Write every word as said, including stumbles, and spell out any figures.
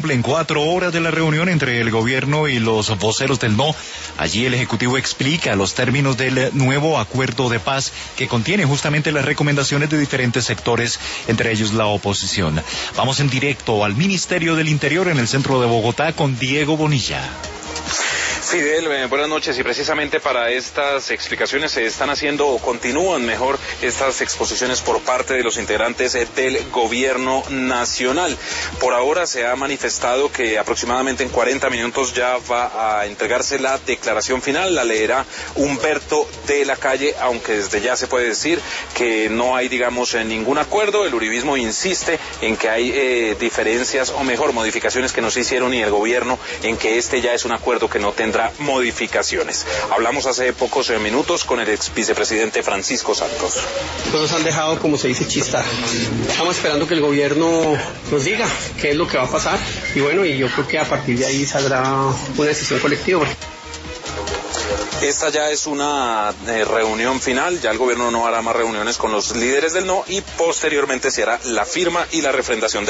cumplen cuatro horas de la reunión entre el gobierno y los voceros del no. Allí el Ejecutivo explica los términos del nuevo acuerdo de paz que contiene justamente las recomendaciones de diferentes sectores, entre ellos la oposición. Vamos en directo al Ministerio del Interior en el centro de Bogotá con Diego Bonilla. Fidel, eh, buenas noches, y precisamente para estas explicaciones se están haciendo o continúan mejor estas exposiciones por parte de los integrantes eh, del gobierno nacional. Por ahora se ha manifestado que aproximadamente en cuarenta minutos ya va a entregarse la declaración final, la leerá Humberto de la Calle, aunque desde ya se puede decir que no hay, digamos, eh, ningún acuerdo. El uribismo insiste en que hay eh, diferencias, o mejor, modificaciones que no se hicieron, y el gobierno en que este ya es un acuerdo que no tendrá modificaciones. Hablamos hace pocos minutos con el ex vicepresidente Francisco Santos. Nos han dejado, como se dice, chistar. Estamos esperando que el gobierno nos diga qué es lo que va a pasar, y bueno, y yo creo que a partir de ahí saldrá una decisión colectiva. Esta ya es una eh, reunión final, ya el gobierno no hará más reuniones con los líderes del no, y posteriormente se hará la firma y la refrendación de